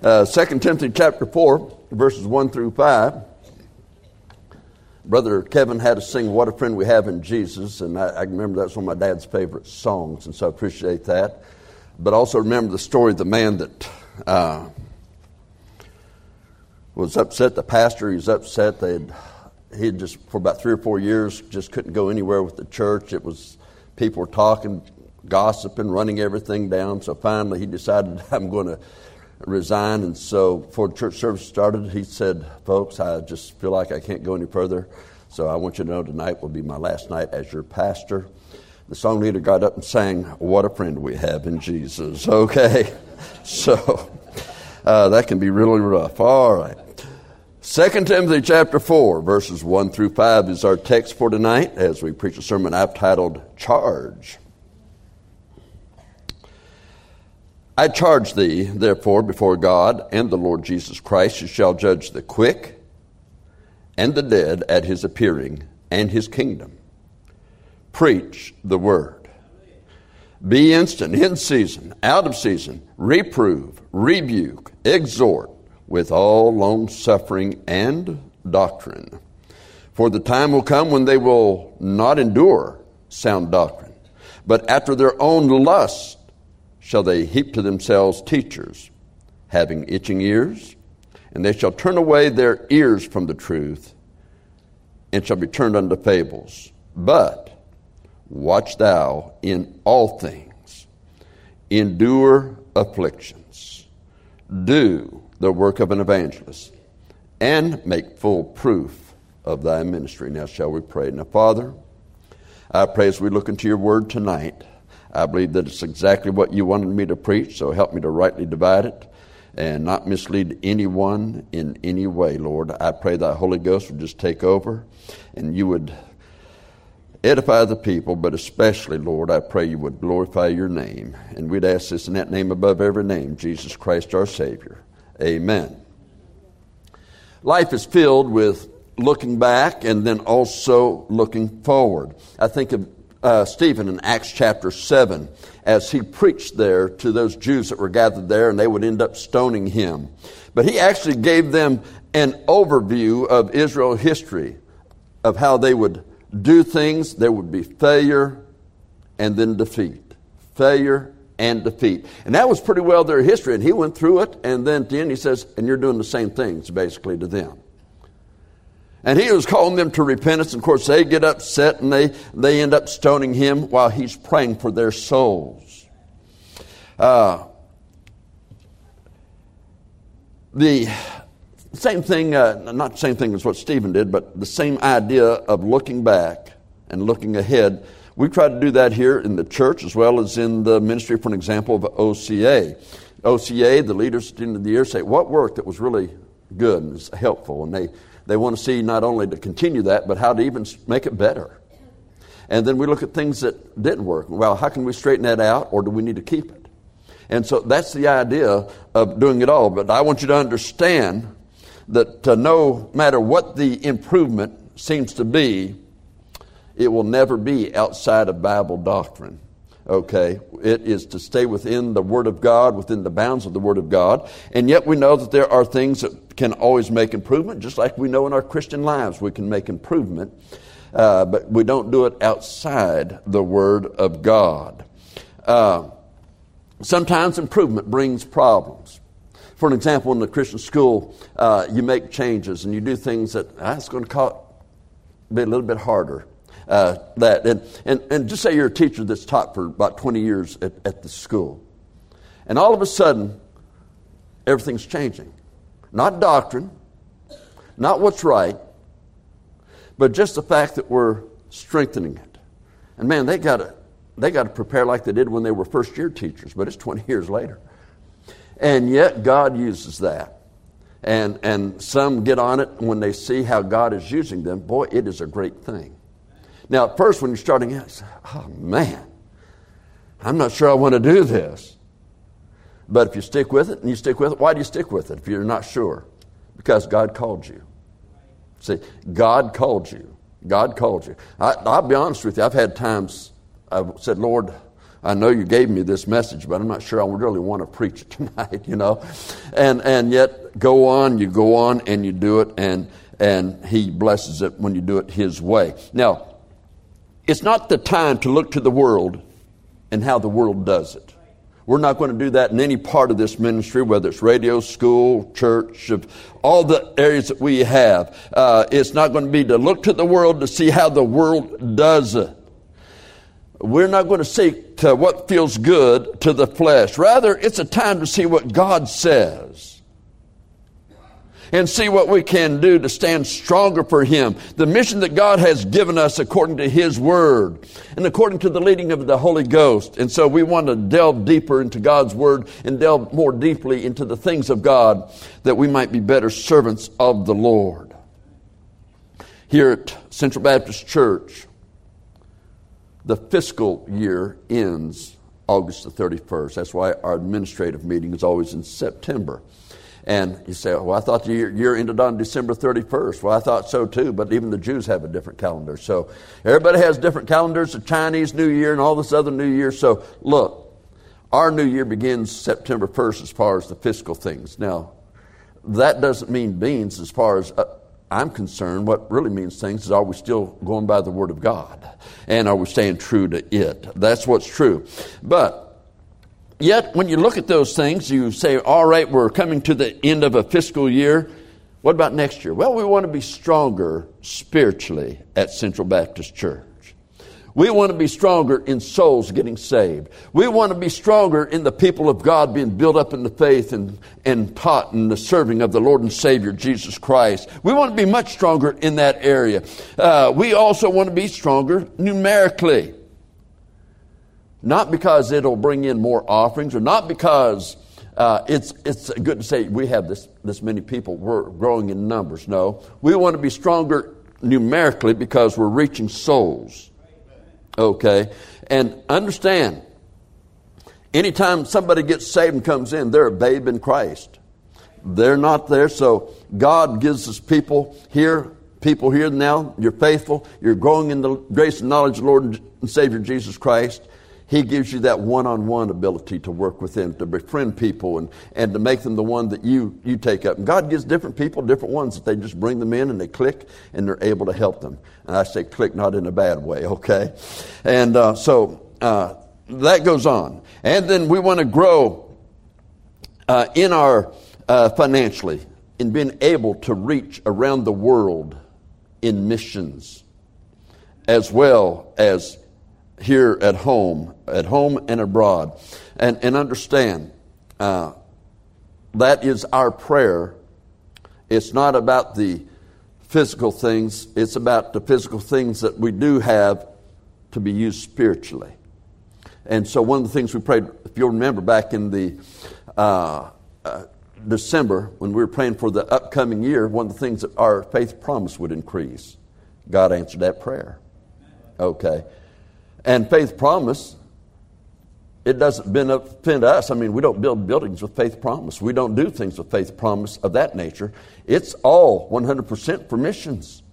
2 Timothy chapter 4, verses 1 through 5. Brother Kevin had us sing What a Friend We Have in Jesus, and I remember that's one of my dad's favorite songs, and so I appreciate that. But also remember the story of the man that was upset, the pastor. He was upset. He had just, for about 3 or 4 years, just couldn't go anywhere with the church. It was, people were talking, gossiping, running everything down. So finally he decided, I'm going to resign. And so before the church service started, he said, folks, I just feel like I can't go any further. So I want you to know tonight will be my last night as your pastor. The song leader got up and sang, What a Friend We Have in Jesus. Okay, so that can be really rough. All right. 2 Timothy chapter 4, verses 1 through 5 is our text for tonight as we preach a sermon I've titled, Charge. I charge thee, therefore, before God and the Lord Jesus Christ, who shall judge the quick and the dead at his appearing and his kingdom. Preach the word. Be instant, in season, out of season, reprove, rebuke, exhort, with all long-suffering and doctrine. For the time will come when they will not endure sound doctrine, but after their own lust shall they heap to themselves teachers, having itching ears, and they shall turn away their ears from the truth, and shall be turned unto fables. But watch thou in all things, endure afflictions, do the work of an evangelist, and make full proof of thy ministry. Now shall we pray. Now, Father, I pray as we look into your word tonight, I believe that it's exactly what you wanted me to preach, so help me to rightly divide it and not mislead anyone in any way, Lord. I pray thy Holy Ghost would just take over and you would edify the people, but especially, Lord, I pray you would glorify your name. And we'd ask this in that name above every name, Jesus Christ our Savior. Amen. Life is filled with looking back and then also looking forward. I think of Stephen in Acts chapter 7 as he preached there to those Jews that were gathered there, and they would end up stoning him. But he actually gave them an overview of Israel history, of how they would do things. There would be failure and then defeat. Failure and defeat. And that was pretty well their history. And he went through it. And then at the end he says, and you're doing the same things basically to them. And he was calling them to repentance. And of course they get upset and they end up stoning him while he's praying for their souls. The same thing, not the same thing as what Stephen did, but the same idea of looking back and looking ahead. We try to do that here in the church as well as in the ministry, for an example, of OCA. OCA, the leaders at the end of the year say, what worked that was really good and was helpful? And they want to see not only to continue that, but how to even make it better. And then we look at things that didn't work. Well, how can we straighten that out, or do we need to keep it? And so that's the idea of doing it all. But I want you to understand that no matter what the improvement seems to be, it will never be outside of Bible doctrine. Okay? It is to stay within the Word of God, within the bounds of the Word of God. And yet we know that there are things that can always make improvement, just like we know in our Christian lives we can make improvement. But we don't do it outside the Word of God. Sometimes improvement brings problems. For an example, in the Christian school, you make changes and you do things that it's going to be a little bit harder. And just say you're a teacher that's taught for about 20 years at the school. And all of a sudden, everything's changing. Not doctrine, not what's right, but just the fact that we're strengthening it. And man, they got to prepare like they did when they were first year teachers, but it's 20 years later. And yet God uses that. And some get on it when they see how God is using them. Boy, it is a great thing. Now, at first, when you're starting out, you say, oh, man, I'm not sure I want to do this. But if you stick with it, and you stick with it, why do you stick with it if you're not sure? Because God called you. See, God called you. God called you. I'll be honest with you. I've had times I've said, Lord, I know you gave me this message, but I'm not sure I really want to preach it tonight, And yet you go on and you do it, and He blesses it when you do it His way. Now, it's not the time to look to the world and how the world does it. We're not going to do that in any part of this ministry, whether it's radio, school, church, of all the areas that we have. It's not going to be to look to the world to see how the world does it. We're not going to seek to what feels good to the flesh. Rather, it's a time to see what God says and see what we can do to stand stronger for Him. The mission that God has given us according to His Word and according to the leading of the Holy Ghost. And so we want to delve deeper into God's Word and delve more deeply into the things of God that we might be better servants of the Lord. Here at Central Baptist Church, the fiscal year ends August the 31st. That's why our administrative meeting is always in September. And you say, well, I thought the year ended on December 31st. Well, I thought so too, but even the Jews have a different calendar. So everybody has different calendars, the Chinese New Year and all this other New Year. So look, our New Year begins September 1st as far as the fiscal things. Now, that doesn't mean beans as far as I'm concerned. What really means things is, are we still going by the Word of God? And are we staying true to it? That's what's true. But yet, when you look at those things, you say, all right, we're coming to the end of a fiscal year. What about next year? Well, we want to be stronger spiritually at Central Baptist Church. We want to be stronger in souls getting saved. We want to be stronger in the people of God being built up in the faith and taught in the serving of the Lord and Savior, Jesus Christ. We want to be much stronger in that area. We also want to be stronger numerically. Not because it'll bring in more offerings, or not because it's good to say we have this many people, we're growing in numbers. No, we want to be stronger numerically because we're reaching souls. Okay, and understand, anytime somebody gets saved and comes in, they're a babe in Christ. They're not there, so God gives us people here now. You're faithful. You're growing in the grace and knowledge of the Lord and Savior Jesus Christ. He gives you that one-on-one ability to work with them, to befriend people and to make them the one that you take up. And God gives different people different ones that they just bring them in and they click and they're able to help them. And I say click not in a bad way, okay? And so that goes on. And then we want to grow in our financially, in being able to reach around the world in missions, as well as here at home and abroad. And understand, that is our prayer. It's not about the physical things. It's about the physical things that we do have to be used spiritually. And so one of the things we prayed, if you'll remember back in the December, when we were praying for the upcoming year, one of the things that our faith promise would increase. God answered that prayer. Okay. And faith promise, it doesn't benefit us. I mean, we don't build buildings with faith promise. We don't do things with faith promise of that nature. It's all 100% for missions.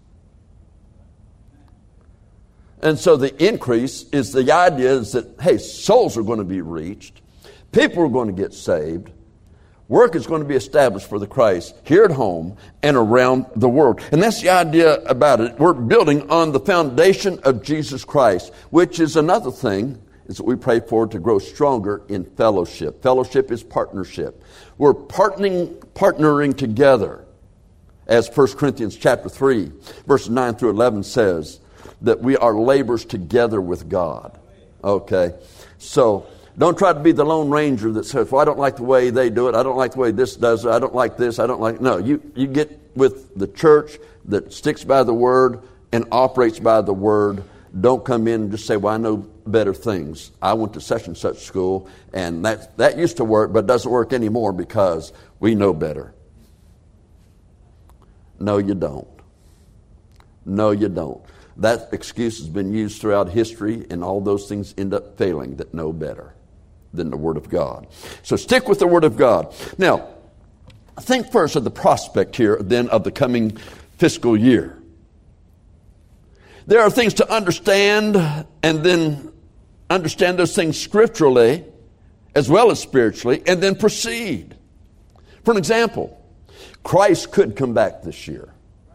And so the increase is the idea is that, hey, souls are going to be reached. People are going to get saved. Work is going to be established for the Christ here at home and around the world. And that's the idea about it. We're building on the foundation of Jesus Christ, which is another thing, is that we pray for to grow stronger in fellowship. Fellowship is partnership. We're partnering together. As 1 Corinthians chapter 3, verses 9 through 11 says, that we are laborers together with God. Okay? So don't try to be the Lone Ranger that says, well, I don't like the way they do it. I don't like the way this does it. I don't like this. I don't like... No, you get with the church that sticks by the Word and operates by the Word. Don't come in and just say, well, I know better things. I went to such and such school, and that used to work, but doesn't work anymore because we know better. No, you don't. No, you don't. That excuse has been used throughout history, and all those things end up failing that know better than the Word of God. So stick with the Word of God. Now, think first of the prospect here, then, of the coming fiscal year. There are things to understand and then understand those things scripturally as well as spiritually, and then proceed. For an example, Christ could come back this year.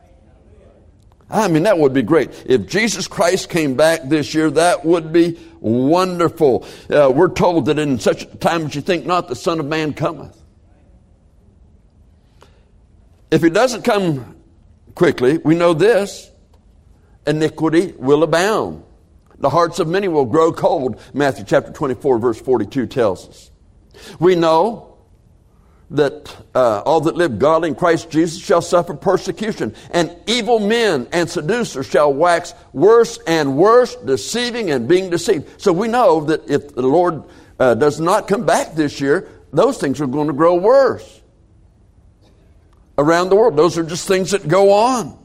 I mean, that would be great. If Jesus Christ came back this year, that would be wonderful. We're told that in such a time as you think not, the Son of Man cometh. If he doesn't come quickly, we know this: iniquity will abound. The hearts of many will grow cold. Matthew chapter 24, verse 42 tells us. We know that all that live godly in Christ Jesus shall suffer persecution, and evil men and seducers shall wax worse and worse, deceiving and being deceived. So we know that if the Lord does not come back this year, those things are going to grow worse around the world. Those are just things that go on.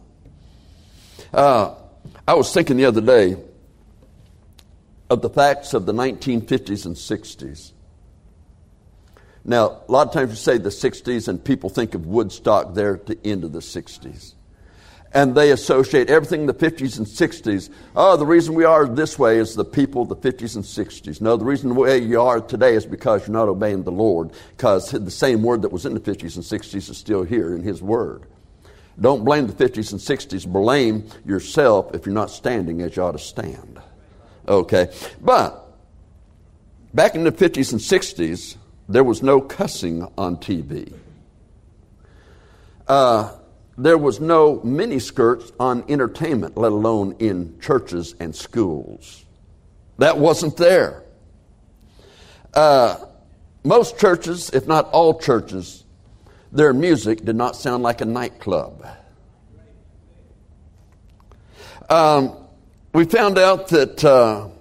I was thinking the other day of the facts of the 1950s and 60s. Now, a lot of times you say the 60s and people think of Woodstock there at the end of the 60s. And they associate everything in the 50s and 60s. Oh, the reason we are this way is the people of the 50s and 60s. No, the reason the way you are today is because you're not obeying the Lord. Because the same word that was in the 50s and 60s is still here in His Word. Don't blame the 50s and 60s. Blame yourself if you're not standing as you ought to stand. Okay. But back in the 50s and 60s, there was no cussing on TV. There was no miniskirts on entertainment, let alone in churches and schools. That wasn't there. Most churches, if not all churches, their music did not sound like a nightclub. We found out that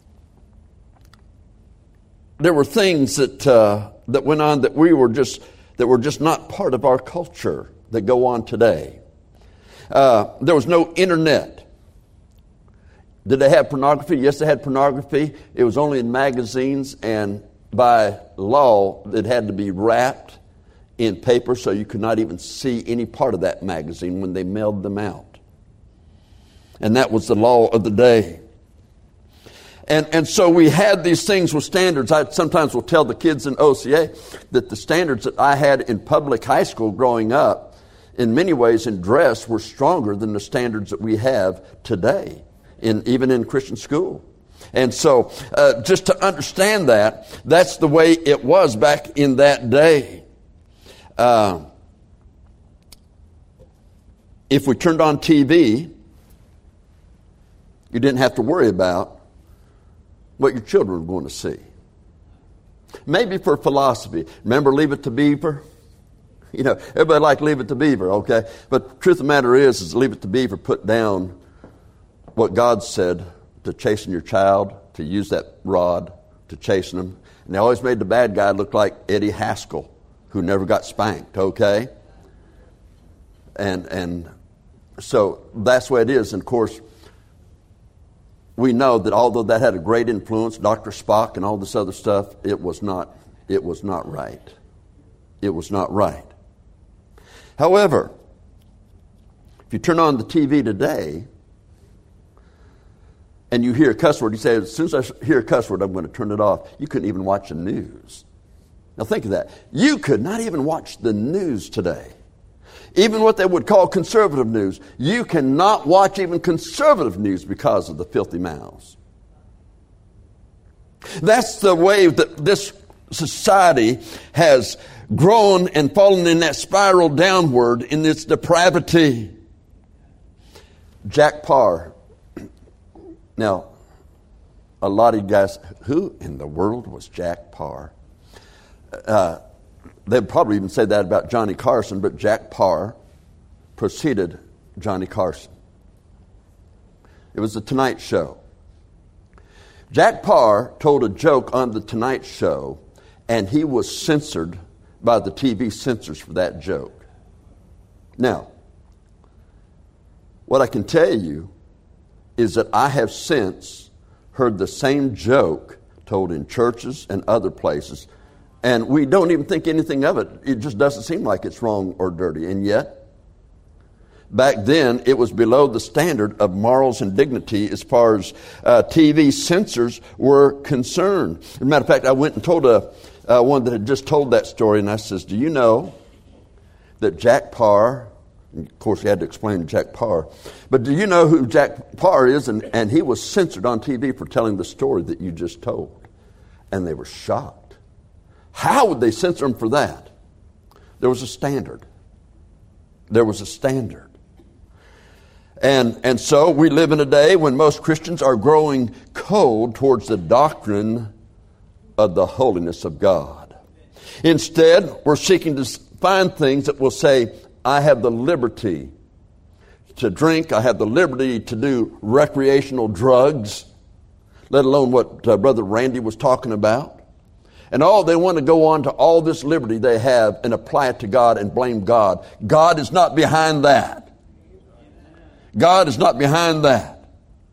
there were things that went on that were just not part of our culture that go on today. There was no internet. Did they have pornography? Yes, they had pornography. It was only in magazines, and by law, it had to be wrapped in paper so you could not even see any part of that magazine when they mailed them out. And that was the law of the day. And so we had these things with standards. I sometimes will tell the kids in OCA that the standards that I had in public high school growing up, in many ways in dress, were stronger than the standards that we have today, even in Christian school. And so just to understand that, that's the way it was back in that day. If we turned on TV, you didn't have to worry about what your children were going to see. Maybe for philosophy. Remember Leave It to Beaver? You know, everybody liked Leave It to Beaver, okay? But the truth of the matter is Leave It to Beaver put down what God said to chasten your child, to use that rod to chasten them. And they always made the bad guy look like Eddie Haskell, who never got spanked, okay? And so that's the way it is. And of course, we know that although that had a great influence, Dr. Spock and all this other stuff, it was not right. It was not right. However, if you turn on the TV today and you hear a cuss word, you say, as soon as I hear a cuss word, I'm going to turn it off. You couldn't even watch the news. Now think of that. You could not even watch the news today. Even what they would call conservative news. You cannot watch even conservative news because of the filthy mouths. That's the way that this society has grown and fallen in that spiral downward in its depravity. Jack Paar. Now, a lot of you guys, who in the world was Jack Paar? They'd probably even say that about Johnny Carson, but Jack Paar preceded Johnny Carson. It was the Tonight Show. Jack Paar told a joke on the Tonight Show, and he was censored by the TV censors for that joke. Now, what I can tell you is that I have since heard the same joke told in churches and other places, and we don't even think anything of it. It just doesn't seem like it's wrong or dirty. And yet, Back then, it was below the standard of morals and dignity as far as TV censors were concerned. As a matter of fact, I went and told one that had just told that story, and I says, do you know that Jack Parr, and of course he had to explain to Jack Parr, but do you know who Jack Parr is? And he was censored on TV for telling the story that you just told. And they were shocked. How would they censor him for that? There was a standard. There was a standard. And so we live in a day when most Christians are growing cold towards the doctrine of the holiness of God. Instead, we're seeking to find things that will say, I have the liberty to drink, I have the liberty to do recreational drugs, let alone what Brother Randy was talking about. And they want to go on to all this liberty they have and apply it to God and blame God. God is not behind that. God is not behind that.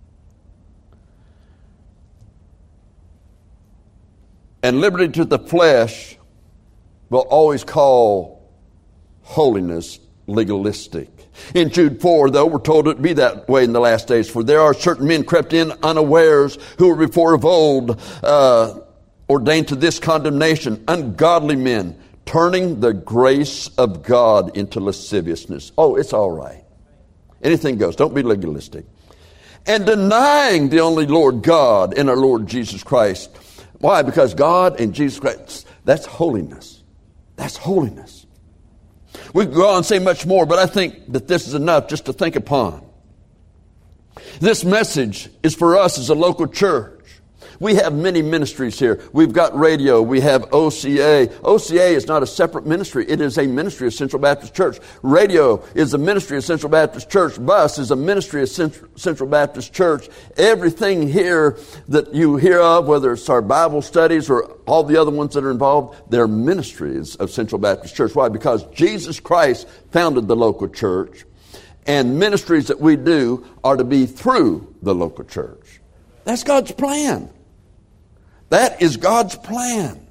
And liberty to the flesh will always call holiness legalistic. In Jude 4, though, we're told it be that way in the last days. For there are certain men crept in unawares who were before of old ordained to this condemnation, ungodly men, turning the grace of God into lasciviousness. Oh, it's all right. Anything goes. Don't be legalistic. And denying the only Lord God and our Lord Jesus Christ. Why? Because God and Jesus Christ, that's holiness. That's holiness. We could go on and say much more, but I think that this is enough just to think upon. This message is for us as a local church. We have many ministries here. We've got radio. We have OCA. OCA is not a separate ministry. It is a ministry of Central Baptist Church. Radio is a ministry of Central Baptist Church. Bus is a ministry of Central Baptist Church. Everything here that you hear of, whether it's our Bible studies or all the other ones that are involved, they're ministries of Central Baptist Church. Why? Because Jesus Christ founded the local church, and ministries that we do are to be through the local church. That's God's plan. That is God's plan.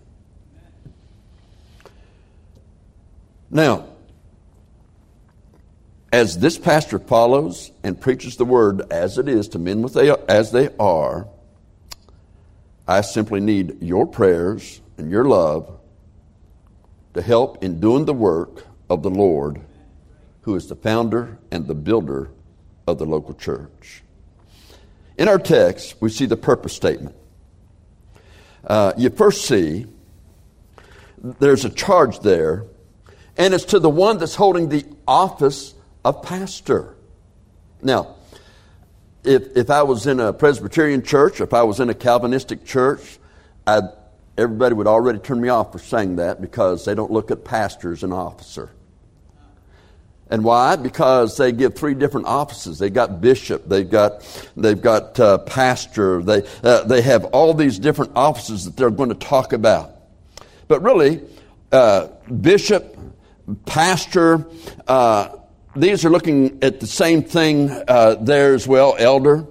Now, as this pastor follows and preaches the word as it is to men as they are, I simply need your prayers and your love to help in doing the work of the Lord, who is the founder and the builder of the local church. In our text, we see the purpose statement. You first see there's a charge there, and it's to the one that's holding the office of pastor. Now, if I was in a Presbyterian church, if I was in a Calvinistic church, everybody would already turn me off for saying that, because they don't look at pastor as an officer. And why? Because they give three different offices. They've got bishop, they've got pastor, they have all these different offices that they're going to talk about. But really, bishop, pastor, these are looking at the same thing there as well, elder.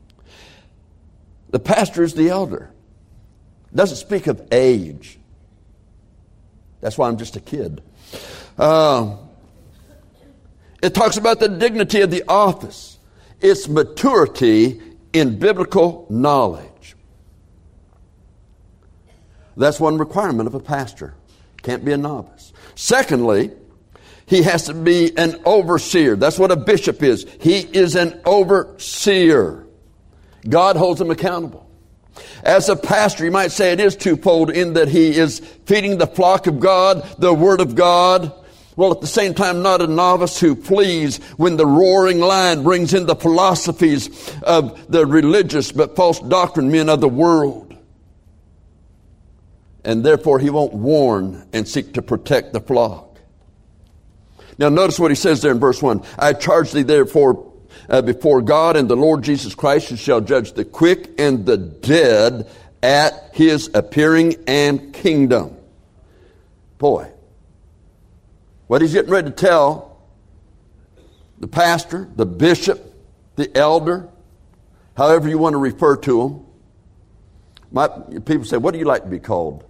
The pastor is the elder. It doesn't speak of age. That's why I'm just a kid. It talks about the dignity of the office, its maturity in biblical knowledge. That's one requirement of a pastor. Can't be a novice. Secondly, he has to be an overseer. That's what a bishop is. He is an overseer. God holds him accountable. As a pastor, you might say it is twofold in that he is feeding the flock of God, the Word of God, while at the same time not a novice who flees when the roaring lion brings in the philosophies of the religious but false doctrine men of the world. And therefore he won't warn and seek to protect the flock. Now notice what he says there in verse 1. I charge thee therefore before God and the Lord Jesus Christ, who shall judge the quick and the dead at his appearing and kingdom. Boy, what he's getting ready to tell the pastor, the bishop, the elder, however you want to refer to them. People say, what do you like to be called?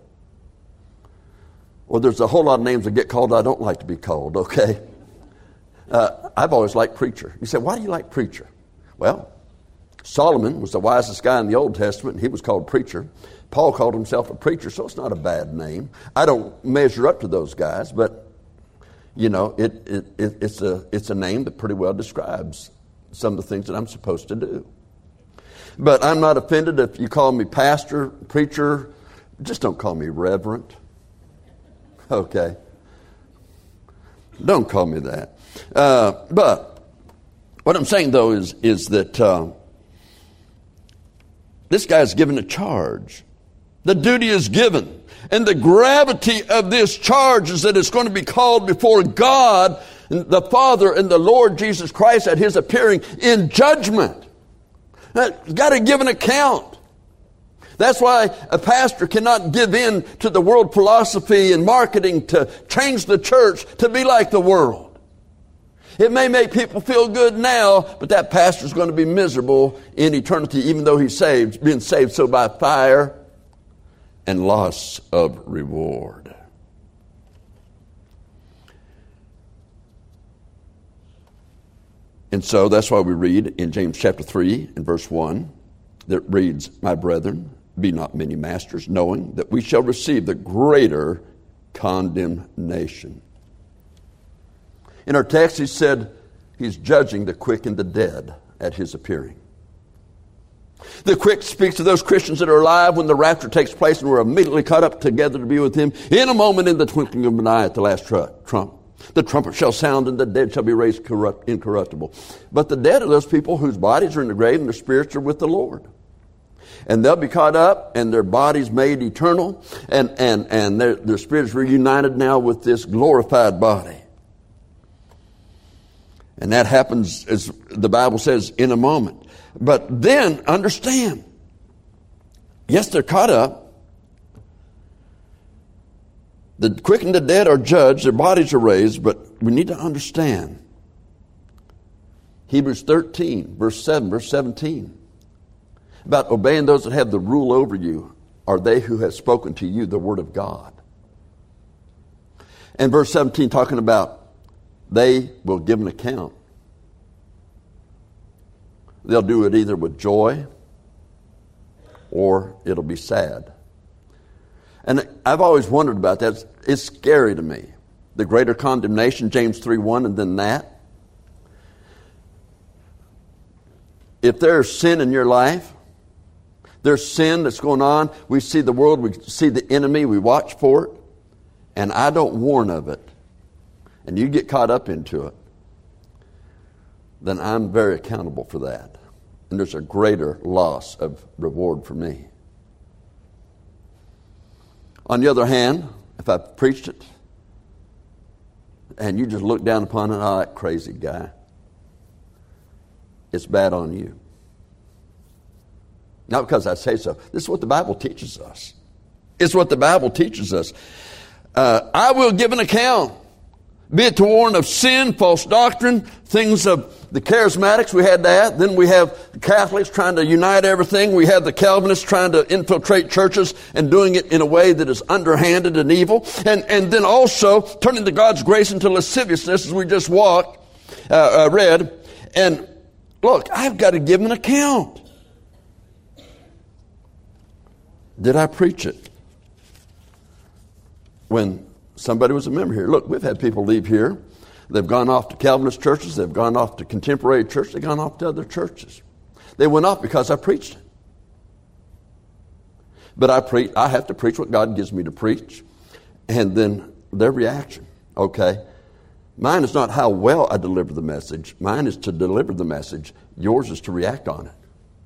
Well, there's a whole lot of names that get called I don't like to be called, okay? I've always liked preacher. You say, why do you like preacher? Well, Solomon was the wisest guy in the Old Testament, and he was called preacher. Paul called himself a preacher, so it's not a bad name. I don't measure up to those guys, but, you know, it's a name that pretty well describes some of the things that I'm supposed to do. But I'm not offended if you call me pastor, preacher. Just don't call me reverend. Okay. Don't call me that. But what I'm saying, though, is that this guy's given a charge. The duty is given. And the gravity of this charge is that it's going to be called before God, the Father, and the Lord Jesus Christ at His appearing in judgment. You've got to give an account. That's why a pastor cannot give in to the world philosophy and marketing to change the church to be like the world. It may make people feel good now, but that pastor's going to be miserable in eternity, even though he's saved, being saved so by fire and loss of reward. And so that's why we read in James chapter 3 and verse 1 that reads, "My brethren, be not many masters, knowing that we shall receive the greater condemnation." In our text, he said he's judging the quick and the dead at his appearing. The quick speaks to those Christians that are alive when the rapture takes place and we're immediately caught up together to be with Him in a moment, in the twinkling of an eye at the last trump. The trumpet shall sound and the dead shall be raised incorruptible. But the dead are those people whose bodies are in the grave and their spirits are with the Lord. And they'll be caught up and their bodies made eternal and their spirits reunited now with this glorified body. And that happens, as the Bible says, in a moment. But then understand, yes, they're caught up. The quick and the dead are judged, their bodies are raised, but we need to understand Hebrews 13, verse 7, verse 17. About obeying those that have the rule over you are they who have spoken to you the word of God. And verse 17 talking about they will give an account. They'll do it either with joy or it'll be sad. And I've always wondered about that. It's scary to me. The greater condemnation, James 3:1, and then that. If there's sin in your life, there's sin that's going on, we see the world, we see the enemy, we watch for it, and I don't warn of it, and you get caught up into it, then I'm very accountable for that. And there's a greater loss of reward for me. On the other hand, if I preached it and you just look down upon it, oh, that crazy guy, it's bad on you. Not because I say so. This is what the Bible teaches us. It's what the Bible teaches us. I will give an account, be it to warn of sin, false doctrine, things of the charismatics, we had that. Then we have the Catholics trying to unite everything. We have the Calvinists trying to infiltrate churches and doing it in a way that is underhanded and evil. And then also turning to God's grace into lasciviousness, as we just read. And look, I've got to give an account. Did I preach it when somebody was a member here? Look, we've had people leave here. They've gone off to Calvinist churches. They've gone off to contemporary churches. They've gone off to other churches. They went off because I preached it. But I have to preach what God gives me to preach. And then their reaction. Okay, mine is not how well I deliver the message. Mine is to deliver the message. Yours is to react on it.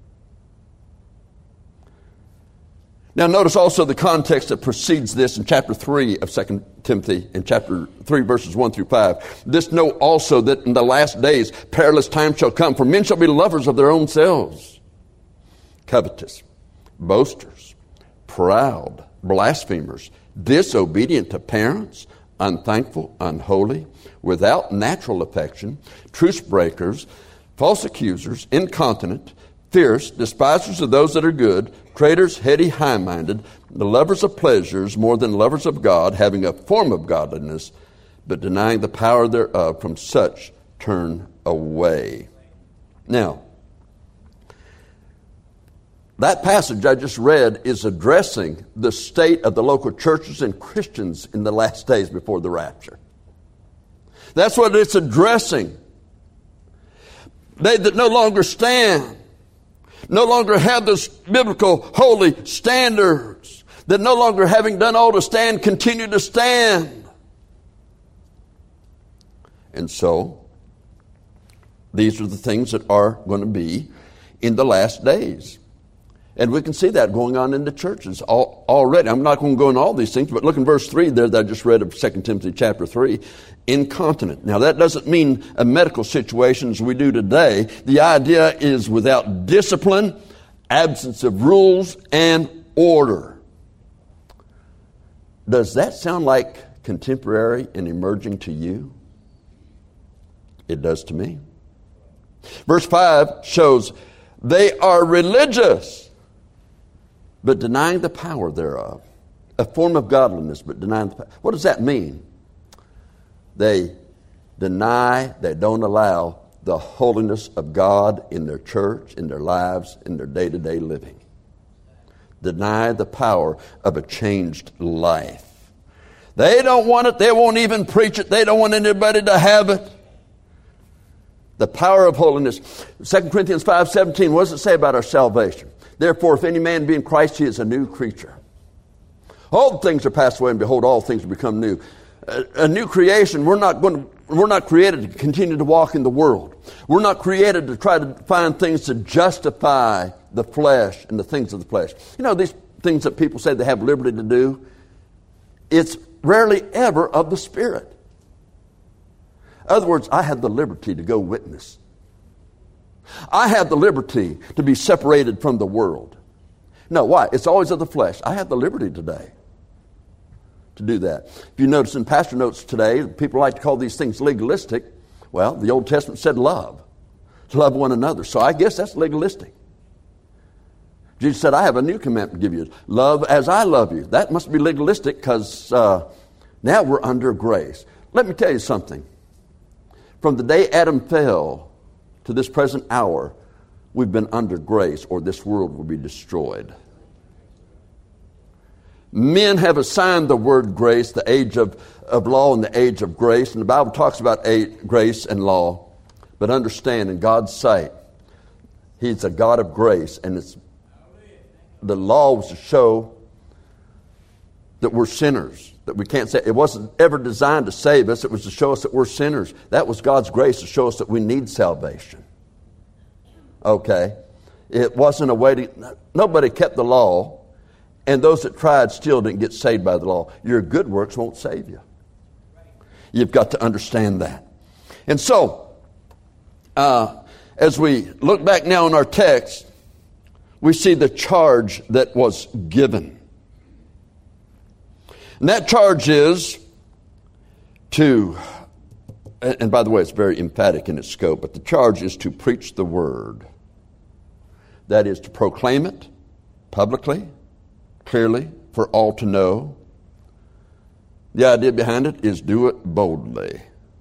Now notice also the context that precedes this in chapter 3 of 2 Timothy, in chapter 3 verses 1 through 5. This know also that in the last days perilous times shall come, for men shall be lovers of their own selves, covetous, boasters, proud, blasphemers, disobedient to parents, unthankful, unholy, without natural affection, truce breakers, false accusers, incontinent, fierce, despisers of those that are good, traitors, heady, high-minded, the lovers of pleasures more than lovers of God, having a form of godliness, but denying the power thereof. From such turn away. Now, that passage I just read is addressing the state of the local churches and Christians in the last days before the rapture. That's what it's addressing. They that no longer stand, no longer have those biblical holy standards, that no longer having done all to stand, continue to stand. And so, these are the things that are going to be in the last days. And we can see that going on in the churches already. I'm not going to go into all these things, but look in verse 3 there that I just read of 2 Timothy chapter 3. Incontinent. Now that doesn't mean a medical situation as we do today. The idea is without discipline, absence of rules, and order. Does that sound like contemporary and emerging to you? It does to me. Verse 5 shows they are religious, but denying the power thereof. A form of godliness, but denying the power. What does that mean? They deny, they don't allow the holiness of God in their church, in their lives, in their day-to-day living. Deny the power of a changed life. They don't want it. They won't even preach it. They don't want anybody to have it. The power of holiness. 2 Corinthians 5:17, what does it say about our salvation? Therefore, if any man be in Christ, he is a new creature. All things are passed away, and behold, all things have become new. A new creation. We're not created to continue to walk in the world. We're not created to try to find things to justify the flesh and the things of the flesh. You know, these things that people say they have liberty to do, it's rarely ever of the Spirit. In other words, I have the liberty to go witness. I have the liberty to be separated from the world. No, why? It's always of the flesh. I have the liberty today to do that. If you notice in pastor notes today, people like to call these things legalistic. Well, the Old Testament said love. To love one another. So I guess that's legalistic. Jesus said, I have a new commandment to give you. Love as I love you. That must be legalistic because now we're under grace. Let me tell you something. From the day Adam fell to this present hour, we've been under grace, or this world will be destroyed. Men have assigned the word grace, the age of law and the age of grace. And the Bible talks about grace and law. But understand, in God's sight, He's a God of grace. And the law was to show that we're sinners. That we can't say, it wasn't ever designed to save us. It was to show us that we're sinners. That was God's grace to show us that we need salvation. Okay. It wasn't a way to, nobody kept the law. And those that tried still didn't get saved by the law. Your good works won't save you. You've got to understand that. And so, as we look back now in our text, we see the charge that was given. And that charge is to, and by the way, it's very emphatic in its scope, but the charge is to preach the word. That is to proclaim it publicly, clearly, for all to know. The idea behind it is do it boldly.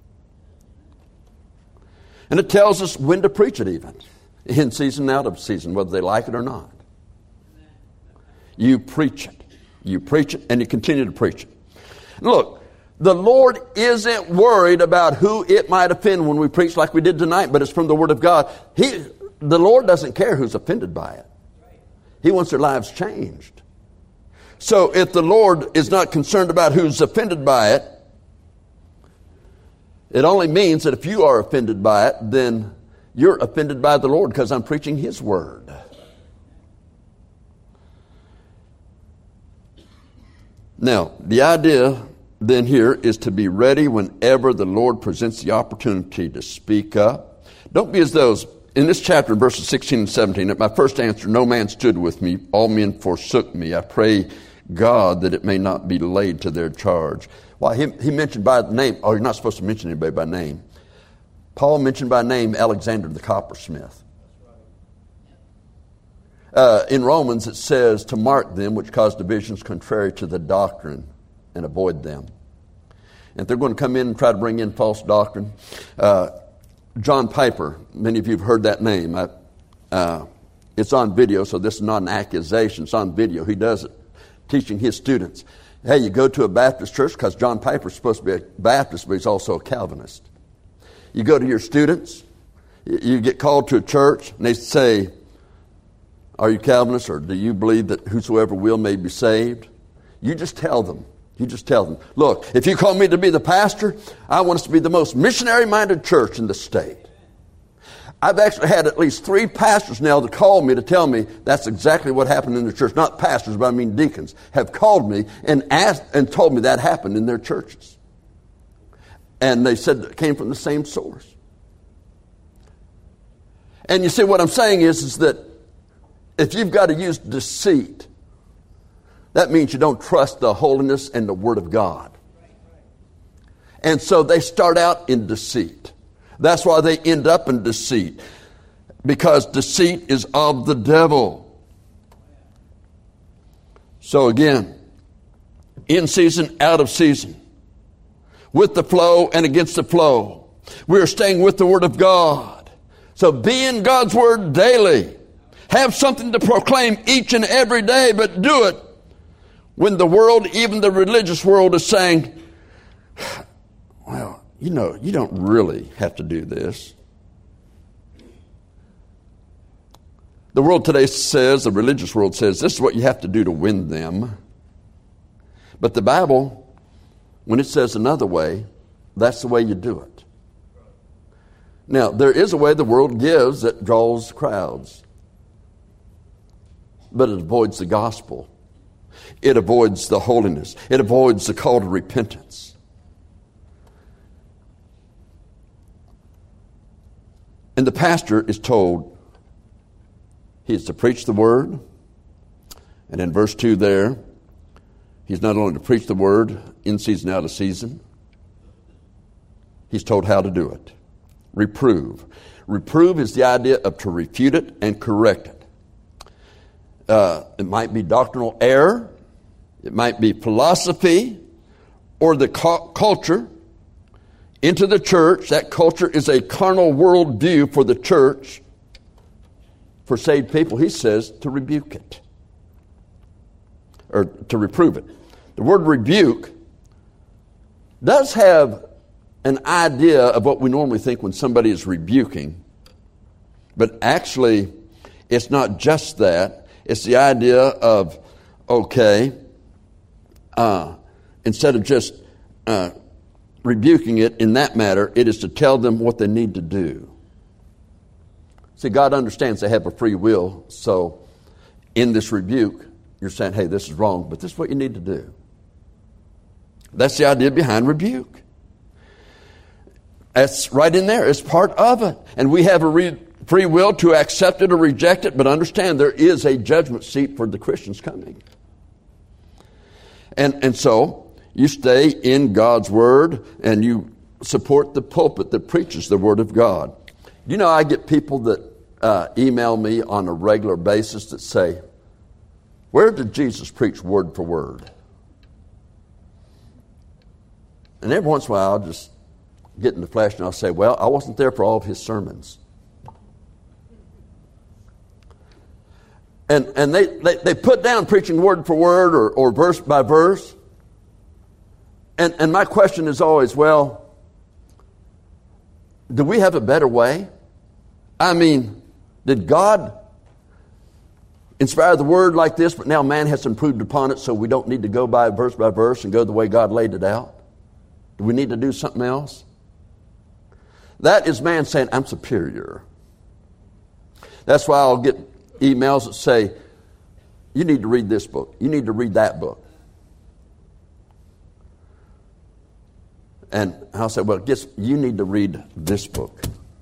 And it tells us when to preach it even. In season, out of season, whether they like it or not. You preach it. You preach it and you continue to preach it. Look, the Lord isn't worried about who it might offend when we preach like we did tonight, but it's from the Word of God. The Lord doesn't care who's offended by it. He wants their lives changed. So if the Lord is not concerned about who's offended by it, it only means that if you are offended by it, then you're offended by the Lord because I'm preaching His Word. Now, the idea then here is to be ready whenever the Lord presents the opportunity to speak up. Don't be as those, in this chapter, verses 16 and 17, at my first answer, no man stood with me, all men forsook me. I pray God that it may not be laid to their charge. Why, he mentioned by name, you're not supposed to mention anybody by name. Paul mentioned by name Alexander the coppersmith. In Romans it says to mark them which cause divisions contrary to the doctrine and avoid them. And if they're going to come in and try to bring in false doctrine, John Piper, many of you have heard that name. It's on video, so this is not an accusation. It's on video. He does it, teaching his students. Hey, you go to a Baptist church, because John Piper's supposed to be a Baptist, but he's also a Calvinist. You go to your students, you get called to a church, and they say, are you Calvinist, or do you believe that whosoever will may be saved? You just tell them. Look, if you call me to be the pastor, I want us to be the most missionary-minded church in the state. I've actually had at least 3 pastors now that call me to tell me that's exactly what happened in the church. Not pastors, but I mean deacons have called me and asked and told me that happened in their churches. And they said it came from the same source. And you see, what I'm saying is that if you've got to use deceit, that means you don't trust the holiness and the Word of God. And so they start out in deceit. That's why they end up in deceit. Because deceit is of the devil. So again, in season, out of season. With the flow and against the flow. We are staying with the Word of God. So be in God's Word daily. Have something to proclaim each and every day, but do it when the world, even the religious world, is saying, well, you don't really have to do this. The world today says, the religious world says, this is what you have to do to win them. But the Bible, when it says another way, that's the way you do it. Now, there is a way the world gives that draws crowds. But it avoids the gospel. It avoids the holiness. It avoids the call to repentance. And the pastor is told he is to preach the word. And in verse 2 there, he's not only to preach the word in season, out of season. He's told how to do it. Reprove. Reprove is the idea of to refute it and correct it. It might be doctrinal error. It might be philosophy or the culture into the church. That culture is a carnal worldview for the church. For saved people, he says to rebuke it. Or to reprove it. The word rebuke does have an idea of what we normally think when somebody is rebuking. But actually, it's not just that. It's the idea of, instead of just rebuking it in that matter, it is to tell them what they need to do. See, God understands they have a free will, so in this rebuke, you're saying, hey, this is wrong, but this is what you need to do. That's the idea behind rebuke. That's right in there. It's part of it. And we have a free will to accept it or reject it, but understand there is a judgment seat for the Christians coming. And so you stay in God's Word and you support the pulpit that preaches the Word of God. You know, I get people that email me on a regular basis that say, where did Jesus preach word for word? And every once in a while I'll just get in the flesh and I'll say, well, I wasn't there for all of his sermons. And they put down preaching word for word or verse by verse. And my question is always, well, do we have a better way? I mean, did God inspire the word like this, but now man has improved upon it, so we don't need to go by verse and go the way God laid it out? Do we need to do something else? That is man saying, I'm superior. That's why I'll get emails that say, you need to read this book. You need to read that book. And I'll say, well, guess you need to read this book.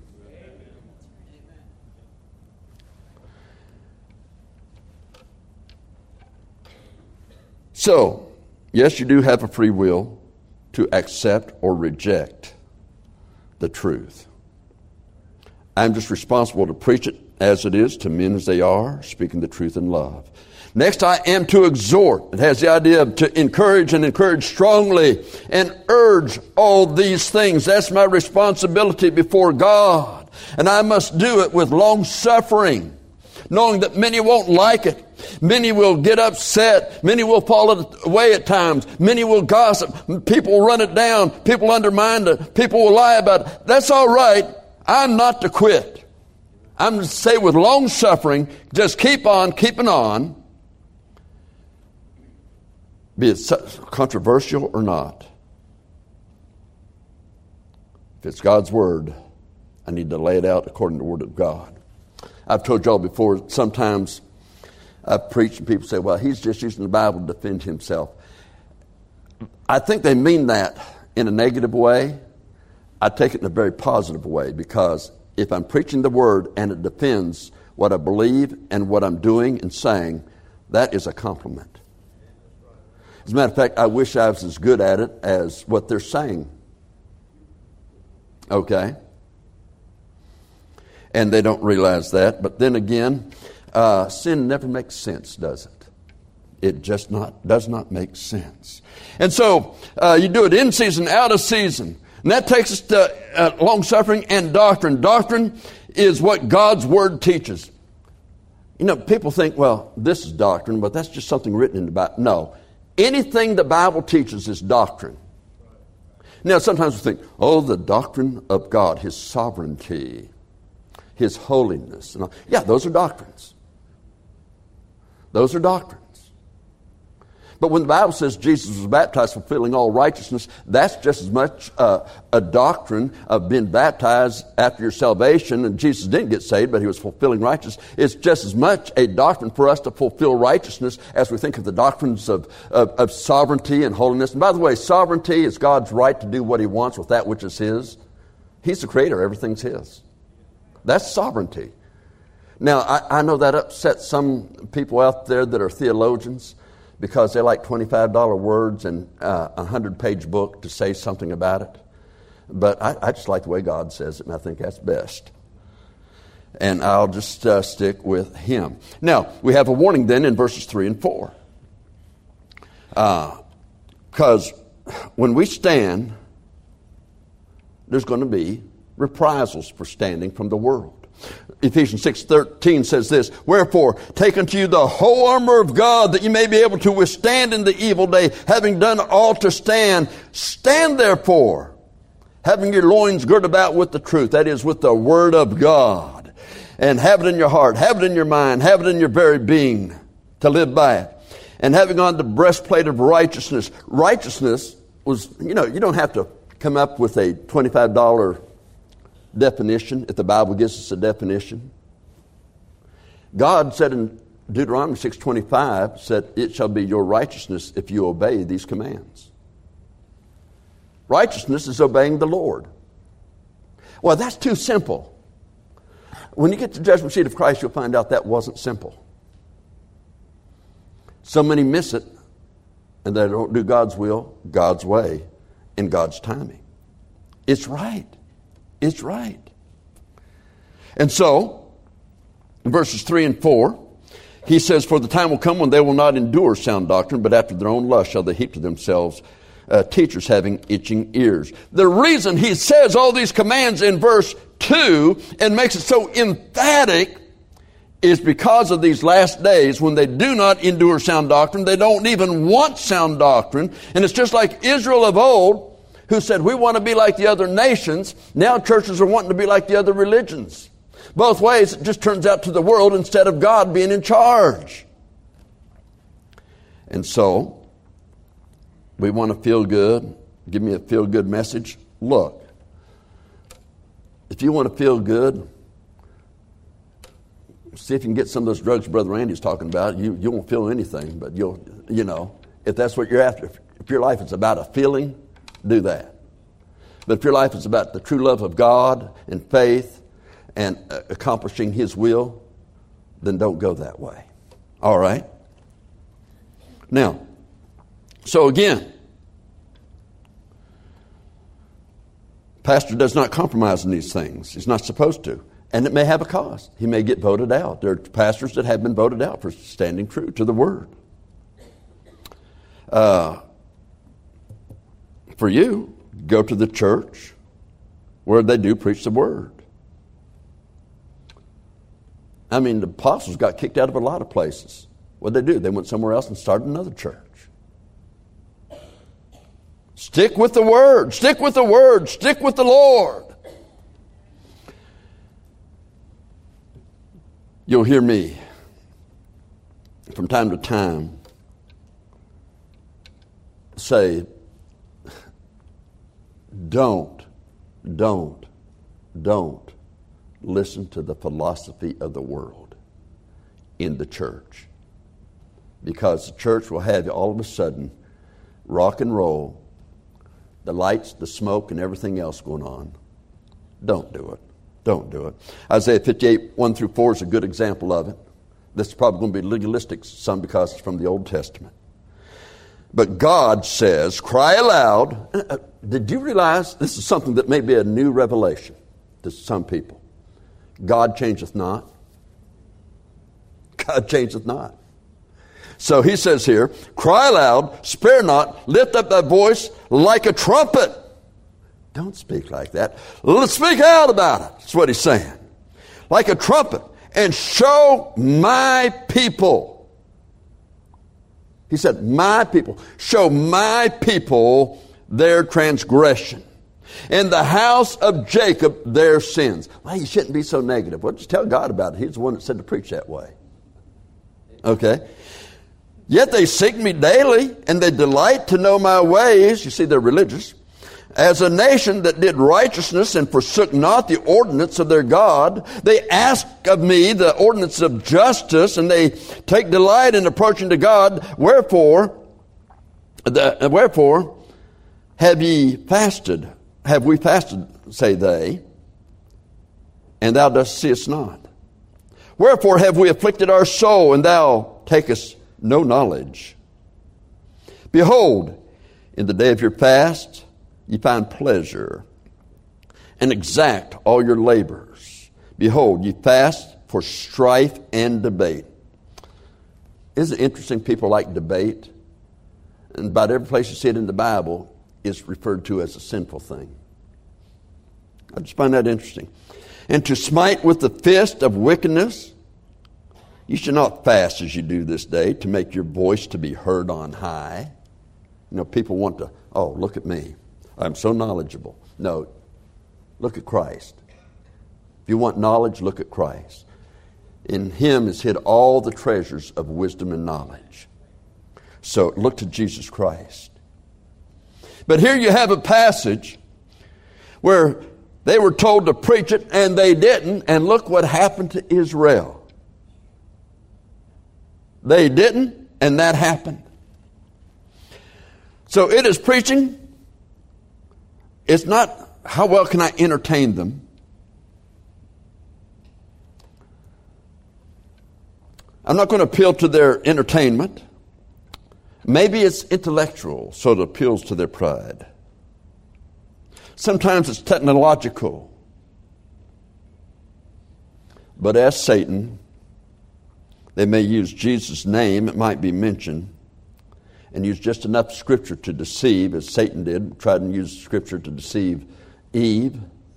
So, yes, you do have a free will to accept or reject the truth. I'm just responsible to preach it as it is to men as they are, speaking the truth in love. Next, I am to exhort. It has the idea of to encourage and encourage strongly and urge all these things. That's my responsibility before God. And I must do it with long suffering, knowing that many won't like it. Many will get upset. Many will fall away at times. Many will gossip. People will run it down. People undermine it. People will lie about it. That's all right. I'm not to quit. I'm to say with long suffering, just keep on keeping on. Be it controversial or not. If it's God's Word, I need to lay it out according to the Word of God. I've told y'all before, sometimes I've preached and people say, well, he's just using the Bible to defend himself. I think they mean that in a negative way. I take it in a very positive way, because if I'm preaching the Word and it defends what I believe and what I'm doing and saying, that is a compliment. As a matter of fact, I wish I was as good at it as what they're saying. Okay? And they don't realize that. But then again, sin never makes sense, does it? It just does not make sense. And so you do it in season, out of season. And that takes us to long-suffering and doctrine. Doctrine is what God's Word teaches. You know, people think, well, this is doctrine, but that's just something written in the Bible. No. Anything the Bible teaches is doctrine. Now, sometimes we think, oh, the doctrine of God, His sovereignty, His holiness. And all. Yeah, those are doctrines. Those are doctrines. But when the Bible says Jesus was baptized fulfilling all righteousness, that's just as much a doctrine of being baptized after your salvation. And Jesus didn't get saved, but He was fulfilling righteousness. It's just as much a doctrine for us to fulfill righteousness as we think of the doctrines of sovereignty and holiness. And by the way, sovereignty is God's right to do what He wants with that which is His. He's the creator. Everything's His. That's sovereignty. Now, I know that upsets some people out there that are theologians, because they like $25 words and a 100-page book to say something about it. But I just like the way God says it, and I think that's best. And I'll just stick with Him. Now, we have a warning then in verses 3 and 4. Because when we stand, there's going to be reprisals for standing from the world. Ephesians 6:13 says this, wherefore, take unto you the whole armor of God, that you may be able to withstand in the evil day, having done all to stand. Stand therefore, having your loins girt about with the truth, that is, with the Word of God, and have it in your heart, have it in your mind, have it in your very being, to live by it. And having on the breastplate of righteousness. Righteousness was, you don't have to come up with a $25 definition if the Bible gives us a definition. God said in Deuteronomy 6:25, said, it shall be your righteousness if you obey these commands. Righteousness is obeying the Lord. Well, that's too simple. When you get to the judgment seat of Christ, you'll find out that wasn't simple. So many miss it, and they don't do God's will, God's way, in God's timing. It's right. It's right. And so, in verses 3 and 4, he says, for the time will come when they will not endure sound doctrine, but after their own lust shall they heap to themselves teachers having itching ears. The reason he says all these commands in verse 2 and makes it so emphatic is because of these last days when they do not endure sound doctrine. They don't even want sound doctrine. And it's just like Israel of old, who said, we want to be like the other nations. Now churches are wanting to be like the other religions. Both ways, it just turns out to the world instead of God being in charge. And so, we want to feel good. Give me a feel-good message. Look, if you want to feel good, see if you can get some of those drugs Brother Randy's talking about. You won't feel anything, but if that's what you're after. If your life is about a feeling, do that. But if your life is about the true love of God and faith and accomplishing His will, then don't go that way. All right? Now, so again, pastor does not compromise in these things. He's not supposed to. And it may have a cost. He may get voted out. There are pastors that have been voted out for standing true to the Word. For you, go to the church where they do preach the Word. I mean, the apostles got kicked out of a lot of places. What did they do? They went somewhere else and started another church. Stick with the Word. Stick with the Word. Stick with the Lord. You'll hear me from time to time say, don't listen to the philosophy of the world in the church. Because the church will have you all of a sudden rock and roll, the lights, the smoke, and everything else going on. Don't do it. Don't do it. Isaiah 58, 1 through 4 is a good example of it. This is probably going to be legalistic, some because it's from the Old Testament. But God says, cry aloud. Did you realize this is something that may be a new revelation to some people? God changeth not. God changeth not. So he says here, cry aloud, spare not, lift up thy voice like a trumpet. Don't speak like that. Let's speak out about it. That's what he's saying. Like a trumpet. And show my people. He said, my people. Show my people their transgression. And the house of Jacob their sins. Well, you shouldn't be so negative. Well, just tell God about it. He's the one that said to preach that way. Okay. Yet they seek me daily, and they delight to know my ways. You see, they're religious. As a nation that did righteousness and forsook not the ordinance of their God, they ask of me the ordinance of justice, and they take delight in approaching to God. Wherefore have ye fasted? Have we fasted, say they, and thou dost see us not? Wherefore have we afflicted our soul, and thou takest no knowledge? Behold, in the day of your fast, ye find pleasure, and exact all your labors. Behold, ye fast for strife and debate. Isn't it interesting people like debate? And about every place you see it in the Bible is referred to as a sinful thing. I just find that interesting. And to smite with the fist of wickedness, you should not fast as you do this day, to make your voice to be heard on high. You know, people want to, oh, look at me. I'm so knowledgeable. No, look at Christ. If you want knowledge, look at Christ. In Him is hid all the treasures of wisdom and knowledge. So look to Jesus Christ. But here you have a passage where they were told to preach it and they didn't, and look what happened to Israel. They didn't, and that happened. So it is preaching. It's not how well can I entertain them. I'm not going to appeal to their entertainment. Maybe it's intellectual, so it appeals to their pride. Sometimes it's technological. But as Satan, they may use Jesus' name, it might be mentioned, and use just enough Scripture to deceive, as Satan did, tried to use Scripture to deceive Eve,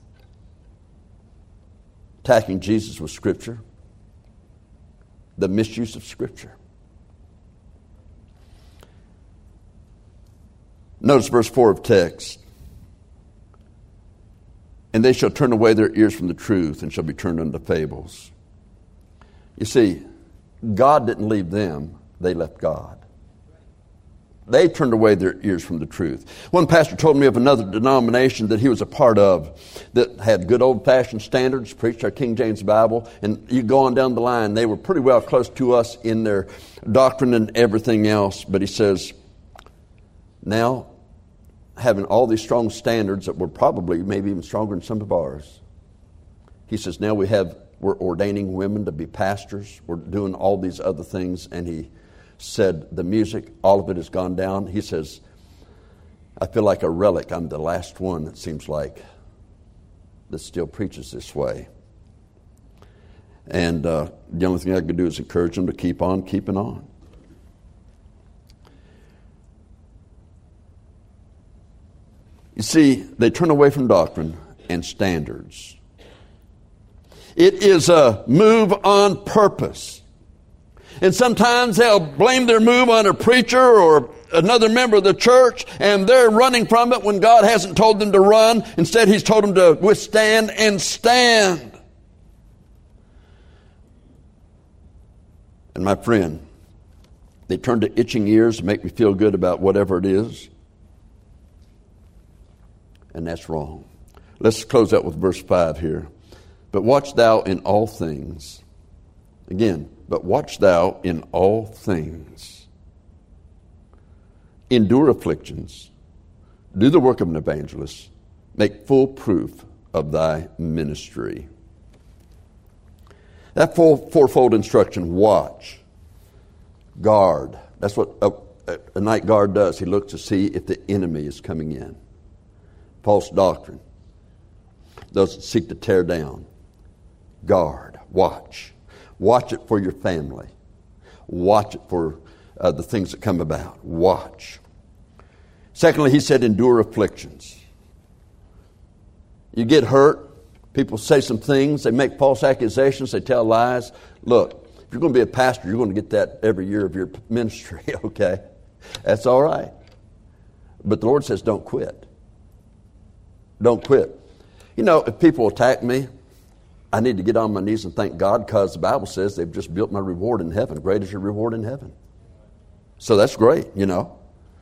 attacking Jesus with Scripture, the misuse of Scripture. Notice verse 4 of text. And they shall turn away their ears from the truth and shall be turned unto fables. You see, God didn't leave them, they left God. They turned away their ears from the truth. One pastor told me of another denomination that he was a part of that had good old-fashioned standards, preached our King James Bible, and you go on down the line, they were pretty well close to us in their doctrine and everything else. But he says, now, having all these strong standards that were probably maybe even stronger than some of ours, he says, now we're ordaining women to be pastors, we're doing all these other things, and he said the music, all of it has gone down. He says, I feel like a relic. I'm the last one, it seems like, that still preaches this way. And the only thing I could do is encourage them to keep on keeping on. You see, they turn away from doctrine and standards. It is a move on purpose. And sometimes they'll blame their move on a preacher or another member of the church, and they're running from it when God hasn't told them to run. Instead, He's told them to withstand and stand. And my friend, they turn to itching ears to make me feel good about whatever it is. And that's wrong. Let's close out with verse 5 here. But watch thou in all things. Again, but watch thou in all things. Endure afflictions. Do the work of an evangelist. Make full proof of thy ministry. That fourfold instruction, watch, guard. That's what a night guard does. He looks to see if the enemy is coming in. False doctrine. Those that seek to tear down. Guard, watch. Watch it for your family. Watch it for the things that come about. Watch. Secondly, he said, endure afflictions. You get hurt. People say some things. They make false accusations. They tell lies. Look, if you're going to be a pastor, you're going to get that every year of your ministry, okay? That's all right. But the Lord says, don't quit. Don't quit. You know, if people attack me, I need to get on my knees and thank God, because the Bible says they've just built my reward in heaven. Great is your reward in heaven. So that's great, you know.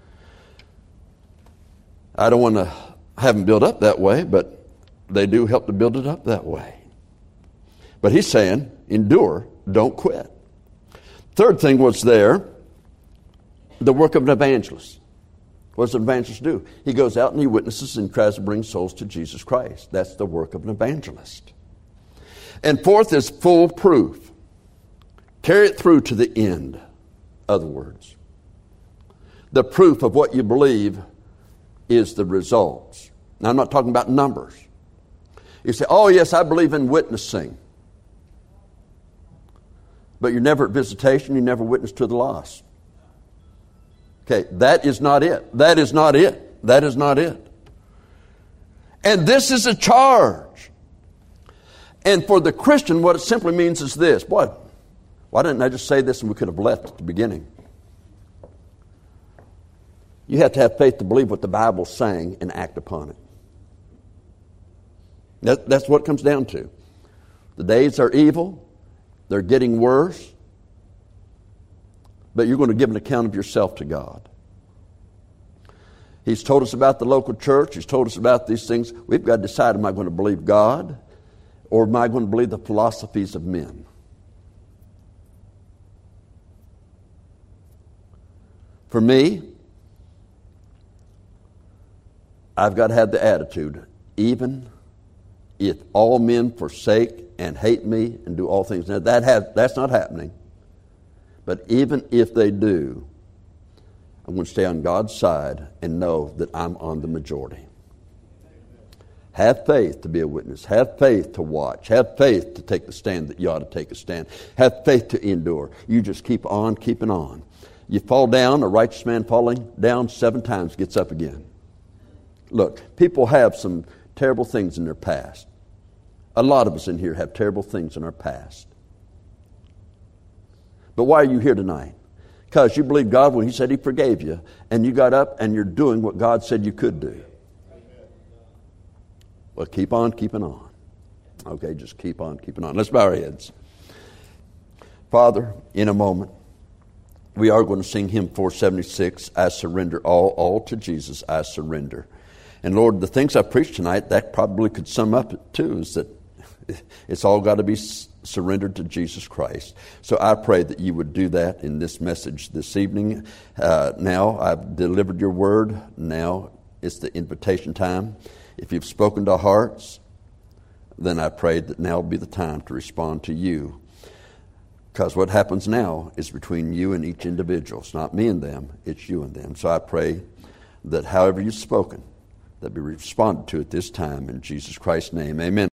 I don't want to have them built up that way, but they do help to build it up that way. But he's saying, endure, don't quit. Third thing was there, the work of an evangelist. What does an evangelist do? He goes out and he witnesses and tries to bring souls to Jesus Christ. That's the work of an evangelist. And fourth is full proof. Carry it through to the end. Other words, the proof of what you believe is the results. Now, I'm not talking about numbers. You say, oh, yes, I believe in witnessing. But you're never at visitation, you never witness to the lost. Okay, that is not it. That is not it. That is not it. And this is a charge. And for the Christian, what it simply means is this. Boy, why didn't I just say this and we could have left at the beginning? You have to have faith to believe what the Bible's saying and act upon it. That's what it comes down to. The days are evil. They're getting worse. But you're going to give an account of yourself to God. He's told us about the local church. He's told us about these things. We've got to decide, am I going to believe God or am I going to believe the philosophies of men? For me, I've got to have the attitude, even if all men forsake and hate me and do all things. Now, that's not happening. But even if they do, I'm going to stay on God's side and know that I'm on the majority. Have faith to be a witness. Have faith to watch. Have faith to take the stand that you ought to take a stand. Have faith to endure. You just keep on keeping on. You fall down, a righteous man falling down 7 times gets up again. Look, people have some terrible things in their past. A lot of us in here have terrible things in our past. But why are you here tonight? Because you believe God when He said He forgave you, and you got up and you're doing what God said you could do. Well, keep on keeping on. Okay, just keep on keeping on. Let's bow our heads. Father, in a moment, we are going to sing hymn 476, I surrender all to Jesus, I surrender. And Lord, the things I preached tonight, that probably could sum up too, is that it's all got to be surrendered to Jesus Christ. So I pray that you would do that in this message this evening. Now I've delivered your word. Now it's the invitation time. If you've spoken to our hearts, then I pray that now will be the time to respond to you. Because what happens now is between you and each individual. It's not me and them, it's you and them. So I pray that however you've spoken, that be responded to at this time in Jesus Christ's name. Amen.